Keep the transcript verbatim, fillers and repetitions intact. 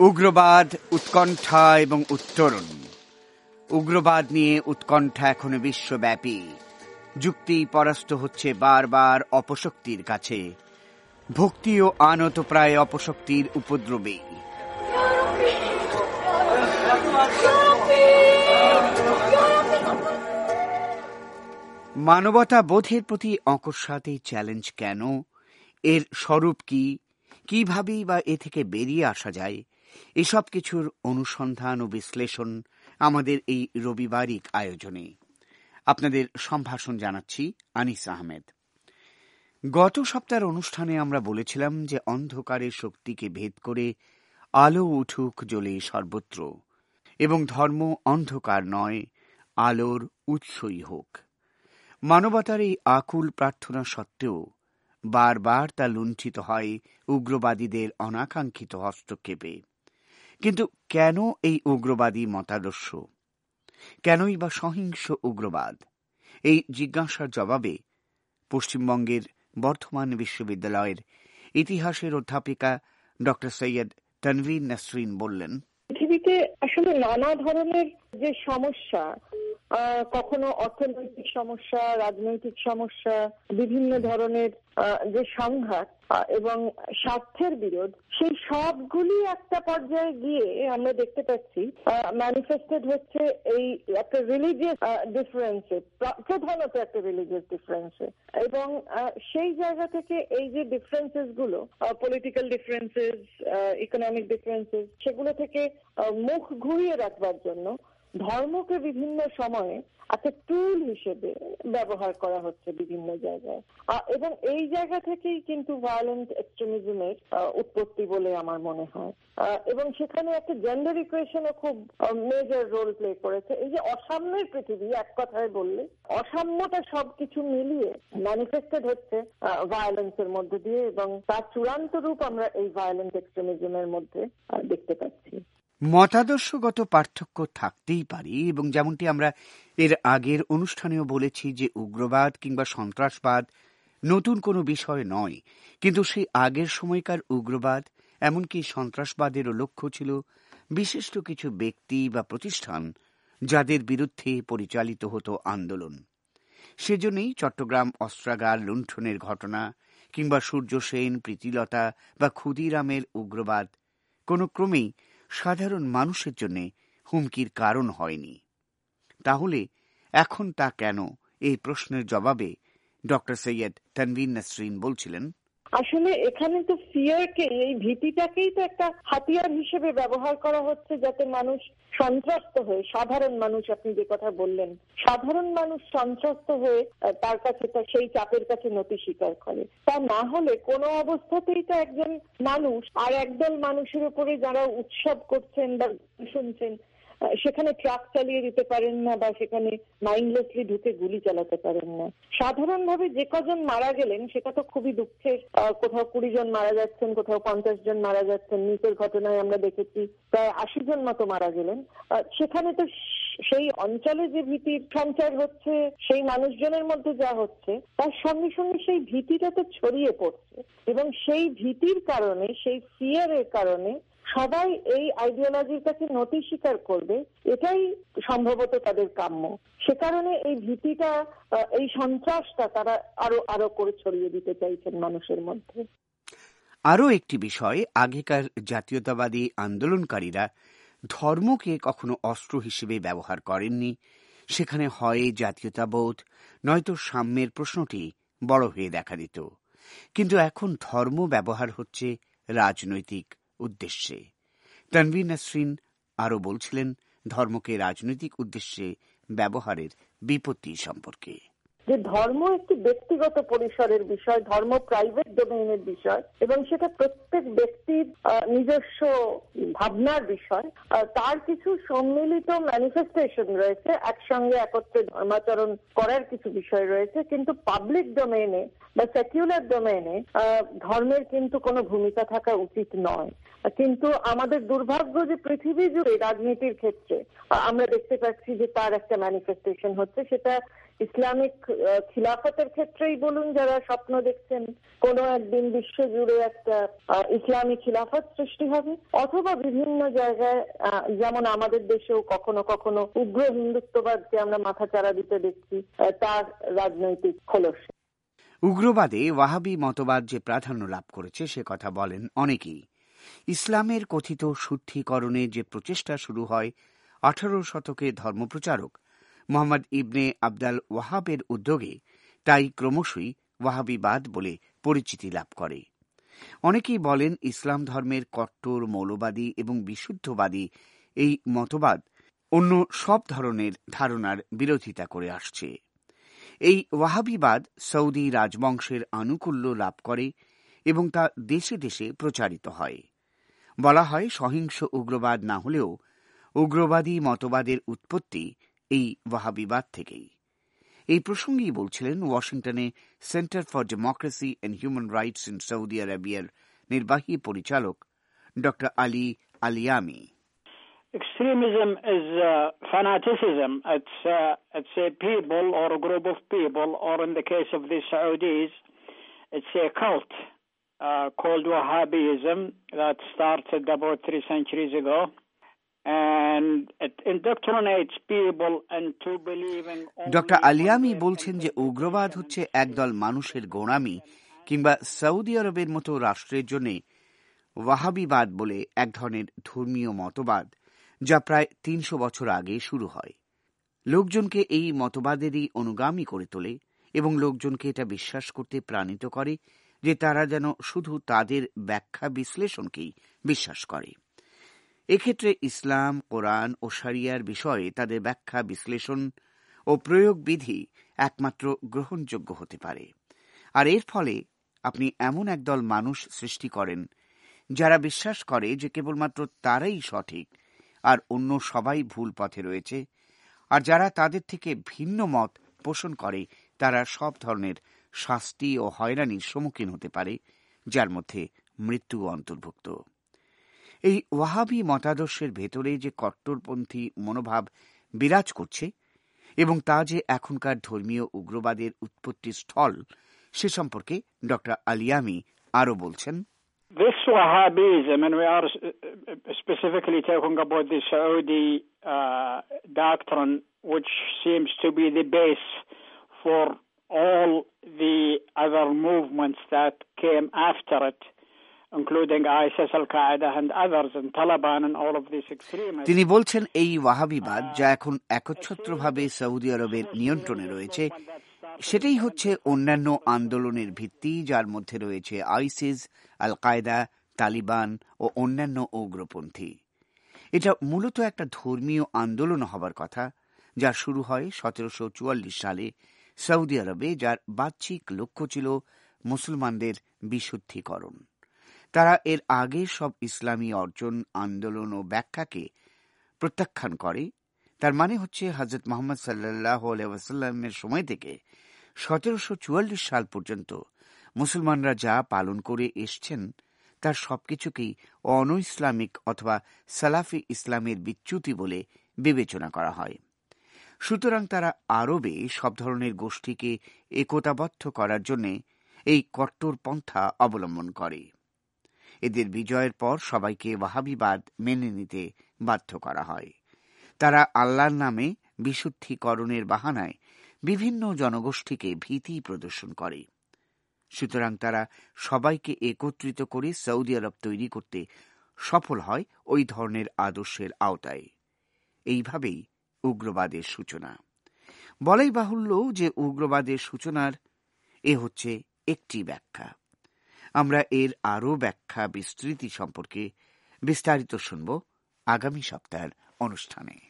উগ্রবাদ, উৎকণ্ঠা এবং উত্তরণ। উগ্রবাদ নিয়ে উৎকণ্ঠা এখনো বিশ্বব্যাপী। যুক্তি পরাস্ত হচ্ছে বারবার অপশক্তির কাছে। ভক্তিও আনত প্রায় অপশক্তির উপদ্রবে। মানবতা বোধের প্রতি অকস্মাৎ এই চ্যালেঞ্জ কেন? এর স্বরূপ কি? কিভাবেই বা এ থেকে বেরিয়ে আসা যায়? এসব কিছুর অনুসন্ধান ও বিশ্লেষণ আমাদের এই রবিবারিক আয়োজনে। আপনাদের সম্ভাষণ জানাচ্ছি আনিস আহমেদ। গত সপ্তাহের অনুষ্ঠানে আমরা বলেছিলাম যে অন্ধকারের শক্তিকে ভেদ করে আলো উঠুক জ্বলে সর্বত্র, এবং ধর্ম অন্ধকার নয়, আলোর উৎসই হোক। মানবতার এই আকুল প্রার্থনা সত্ত্বেও বারবার তা লুণ্ঠিত হয় উগ্রবাদীদের অনাকাঙ্ক্ষিত হস্তক্ষেপে। কিন্তু কেন এই উগ্রবাদী মতাদর্শ? কেনই বা সহিংস উগ্রবাদ? এই জিজ্ঞাসার জবাবে পশ্চিমবঙ্গের বর্ধমান বিশ্ববিদ্যালয়ের ইতিহাসের অধ্যাপিকা ডক্টর সৈয়দ তানভীর নাসরিন বললেন, পৃথিবীতে আসলে নানা ধরনের যে সমস্যা, কখনো অর্থনৈতিক সমস্যা, রাজনৈতিক সমস্যা, বিভিন্ন ধরনের যে সংঘাত এবং স্বার্থের বিরোধ, সেই সবগুলি একটা পর্যায়ে গিয়ে আমরা দেখতে পাচ্ছি ম্যানিফেস্টেড হচ্ছে এই একটা রিলিজিয়াস ডিফারেন্সে, প্রধানত একটা রিলিজিয়াস ডিফারেন্সে। এবং সেই জায়গা থেকে এই যে ডিফারেন্সেস গুলো, পলিটিক্যাল ডিফারেন্সেস, ইকোনমিক ডিফারেন্সেস, সেগুলো থেকে মুখ ঘুরিয়ে রাখবার জন্য ধর্মকে বিভিন্ন সময়ে একটা টুল হিসেবে ব্যবহার করা হচ্ছে বিভিন্ন জায়গায়। এবং এই জায়গা থেকেই কিন্তু ভায়োলেন্ট এক্সট্রিমিজমের উৎপত্তি বলে আমার মনে হয়। এবং সেখানে একটা জেন্ডার ইকুয়েশনও খুব মেজর রোল প্লে করেছে। এই যে অসাম্যের পৃথিবী, এক কথায় বললে অসাম্যটা সবকিছু মিলিয়ে ম্যানিফেস্টেড হচ্ছে ভায়োলেন্সের মধ্যে দিয়ে, এবং তার চূড়ান্ত রূপ আমরা এই ভায়োলেন্ট এক্সট্রিমিজমের মধ্যে দেখতে পাচ্ছি। মতাদর্শগত পার্থক্য থাকতেই পারে, এবং যেমনটি আমরা এর আগের অনুষ্ঠানেও বলেছি যে উগ্রবাদ কিংবা সন্ত্রাসবাদ নতুন কোনো বিষয় নয়, কিন্তু সেই আগের সময়কার উগ্রবাদ এমনকি সন্ত্রাসবাদেরও লক্ষ্য ছিল বিশিষ্ট কিছু ব্যক্তি বা প্রতিষ্ঠান যাদের বিরুদ্ধে পরিচালিত হতো আন্দোলন। সেজন্যই চট্টগ্রাম অস্ত্রাগার লুণ্ঠনের ঘটনা কিংবা সূর্য সেন, প্রীতিলতা বা ক্ষুদিরামের উগ্রবাদ কোনো ক্রমেই সাধারণ মানুষের জন্য হুমকির কারণ হয়নি। তাহলে এখন তা কেন? এই প্রশ্নের জবাবে ডক্টর সৈয়দ তানভীর নাসরিন বলছিলেন, আসলে এখানে তো ফিয়ারকে, এই ভীতিটাকেই তো একটা হাতিয়ার হিসেবে ব্যবহার করা হচ্ছে, যাতে মানুষ সন্ত্রস্ত হয়ে, সাধারণ মানুষ, আপনি যে কথা বললেন, সাধারণ মানুষ সন্ত্রস্ত হয়ে তার কাছে সেই চাপের কাছে নতি স্বীকার করে। তা না হলে কোনো অবস্থাতেই তো একজন মানুষ আর একদল মানুষের উপরে যারা উৎসব করছেন বা শুনছেন সেখানে ট্রাক চালিয়ে দিতে পারেন না, বা সেখানে মাইন্ডলেসলি ঢুকে গুলি চালাতে পারেন না। সাধারণভাবে যে কজন মারা গেলেন সেটা তো খুবই দুঃখের। কোথাও কুড়ি জন মারা যাচ্ছেন, কোথাও পঞ্চাশ জন মারা যাচ্ছেন। নিচের ঘটনায় আমরা দেখেছি প্রায় আশি জন মতো মারা গেলেন। সেখানে তো সেই অঞ্চলে যে ভীতির সঞ্চার হচ্ছে, সেই মানুষজনের মধ্যে যা হচ্ছে, তার সঙ্গে সঙ্গে সেই ভীতিটা তো ছড়িয়ে পড়ছে, এবং সেই ভীতির কারণে, সেই ফিয়ারের কারণে সবাই এই আইডিওলজির কাছে নতি স্বীকার করবে, এটাই সম্ভবত তাদের কাম্য। সে কারণে এই ভীতিটা, এই সন্ত্রাসটা তারা আরো আরো করে ছড়িয়ে দিতে চাইছেন মানুষের মধ্যে। আরও একটি বিষয়, আগেকার জাতীয়তাবাদী আন্দোলনকারীরা ধর্মকে কখনো অস্ত্র হিসেবে ব্যবহার করেননি। সেখানে হয় জাতীয়তাবোধ নয়তো সাম্যের প্রশ্নটি বড় হয়ে দেখা দিত। কিন্তু এখন ধর্ম ব্যবহার হচ্ছে রাজনৈতিক উদ্দেশ্যে। তানভীর নাসরিন আরও বলছিলেন ধর্মকে রাজনৈতিক উদ্দেশ্যে ব্যবহারের বিপত্তি সম্পর্কে। যে ধর্ম একটি ব্যক্তিগত পরিসরের বিষয়, ধর্ম প্রাইভেট ডোমেইনের বিষয়, এবং সেটা প্রত্যেক ব্যক্তির নিজস্ব ভাবনার বিষয়। তার কিছু সম্মিলিত ম্যানিফেস্টেশন রয়েছে, একসঙ্গে একত্রে ধর্মাচরণ করার কিছু বিষয় রয়েছে, কিন্তু পাবলিক ডোমেইনে বা সেকুলার ডোমেইনে ধর্মের কিন্তু কোনো ভূমিকা থাকা উচিত নয়। কিন্তু আমাদের দুর্ভাগ্য যে পৃথিবী জুড়ে রাজনীতির ক্ষেত্রে আমরা দেখতে পাচ্ছি যে তার একটা ম্যানিফেস্টেশন হচ্ছে। সেটা ইসলামিক খিলাফতের ক্ষেত্রেই বলুন, যারা স্বপ্ন দেখছেন কোনো একদিন বিশ্ব জুড়ে একটা ইসলামী খিলাফত সৃষ্টি হবে, অথবা বিভিন্ন জায়গায় যেমন আমাদের দেশেও কখনো কখনো উগ্র হিন্দুত্ববাদকে আমরা মাথাচাড়া দিতে দেখছি, তার রাজনৈতিক খোলস। উগ্রবাদে ওয়াহাবি মতবাদ যে প্রাধান্য লাভ করেছে সে কথা বলেন অনেকেই। ইসলামের কথিত শুদ্ধিকরণে যে প্রচেষ্টা শুরু হয় আঠারো শতকে ধর্মপ্রচারক মোহাম্মদ ইবনে আবদাল ওয়াহাবের উদ্যোগে, তাই ক্রমশই ওয়াহাবিবাদ বলে পরিচিতি লাভ করে। অনেকেই বলেন ইসলাম ধর্মের কট্টর মৌলবাদী এবং বিশুদ্ধবাদী এই মতবাদ অন্য সব ধরনের ধারণার বিরোধিতা করে আসছে। এই ওয়াহাবিবাদ সৌদি রাজবংশের আনুকূল্য লাভ করে এবং তা দেশে দেশে প্রচারিত হয়। বলা হয় সহিংস উগ্রবাদ না হলেও উগ্রবাদী মতবাদের উৎপত্তি এই ওয়াহাবিবাদ থেকেই। এই প্রসঙ্গেই বলছিলেন ওয়াশিংটনে Centre for Democracy and Human Rights in Saudi আরবিয়ার নির্বাহী পরিচালক doctor Ali Alyami. Extremism is uh, fanaticism. It's uh, it's a people or a group of people, or in the case of the Saudis, it's a cult uh, called Wahhabism that started about three centuries ago. Doctor Alyami বলছেন যে উগ্রবাদ হচ্ছে একদল মানুষের গোঁড়ামি কিংবা Saudi আরবের মতো রাষ্ট্রের জন্য ওয়াহাবিবাদ বলে এক ধরনের ধর্মীয় মতবাদ যা প্রায় তিনশো বছর আগে শুরু হয়। লোকজনকে এই মতবাদেরই অনুগামী করে তোলে এবং লোকজনকে এটা বিশ্বাস করতে প্রাণিত করে যে তারা যেন শুধু তাদের ব্যাখ্যা বিশ্লেষণকেই বিশ্বাস করে। এক্ষেত্রে ইসলাম, কোরআন ও শরিয়ার বিষয়ে তাদের ব্যাখ্যা বিশ্লেষণ ও প্রয়োগ বিধি একমাত্র গ্রহণযোগ্য হতে পারে। আর এর ফলে আপনি এমন একদল মানুষ সৃষ্টি করেন যারা বিশ্বাস করে যে কেবলমাত্র তারাই সঠিক আর অন্য সবাই ভুল পথে রয়েছে, আর যারা তাদের থেকে ভিন্ন মত পোষণ করে তারা সব ধরনের শাস্তি ও হয়রানির সম্মুখীন হতে পারে, যার মধ্যে মৃত্যু অন্তর্ভুক্ত। এই ওয়াহাবি মতাদর্শের ভেতরে যে কট্টরপন্থী মনোভাব বিরাজ করছে এবং তা যে এখনকার ধর্মীয় উগ্রবাদের উৎপত্তি স্থল, সে সম্পর্কে ডক্টর আলিয়ামি আরও বলছেন। This Wahhabism, and we are specifically talking about the Saudi uh, doctrine, which seems to be the base for all the other movements that came after it, including ISIS, Al-Qaeda and others, and Taliban and all of these extremists. তিনি বলছেন এই ওয়াহাবিবাদ যা এখন একচ্ছত্রভাবে Saudi আরবের নিয়ন্ত্রণে রয়েছে, সেটাই হচ্ছে অন্যান্য আন্দোলনের ভিত্তি, যার মধ্যে রয়েছে আইসিস, আল কায়দা, তালিবান ও অন্যান্য উগ্রপন্থী। এটা মূলত একটা ধর্মীয় আন্দোলন হবার কথা, যা শুরু হয় সতেরোশো চুয়াল্লিশ সালে সৌদি আরবে, যার বাহ্যিক লক্ষ্য ছিল মুসলমানদের বিশুদ্ধিকরণ। তারা এর আগে সব ইসলামী অর্জন, আন্দোলন ও ব্যাখ্যাকে প্রত্যাখ্যান করে। তার মানে হচ্ছে হযরত মুহাম্মদ সাল্লাল্লাহু আলাইহি ওয়াসাল্লামের সময় থেকে সতেরোশো চুয়াল্লিশ সাল পর্যন্ত মুসলমানরা যা পালন করে এসছেন তার সবকিছুকেই অন ইসলামিক অথবা সালাফি ইসলামের বিচ্যুতি বলে বিবেচনা করা হয়। সুতরাং তারা আরবে সব ধরনের গোষ্ঠীকে একতাবদ্ধ করার জন্য এই কট্টর পন্থা অবলম্বন করে। এদের বিজয়ের পর সবাইকে ওয়াহাবিবাদ মেনে নিতে বাধ্য করা হয়। তারা আল্লাহর নামে বিশুদ্ধিকরণের বাহানায় বিভিন্ন জনগোষ্ঠীকে ভীতি প্রদর্শন করে। সুতরাং তারা সবাইকে একত্রিত করে সৌদি আরব তৈরি করতে সফল হয় ওই ধরনের আদর্শের আওতায়। এইভাবেই উগ্রবাদের সূচনা। বলাই বাহুল্য যে উগ্রবাদের সূচনার এ হচ্ছে একটি ব্যাখ্যা। আমরা এর আরও ব্যাখ্যা বিস্তৃতি সম্পর্কে বিস্তারিত শুনব আগামী সপ্তাহের অনুষ্ঠানে।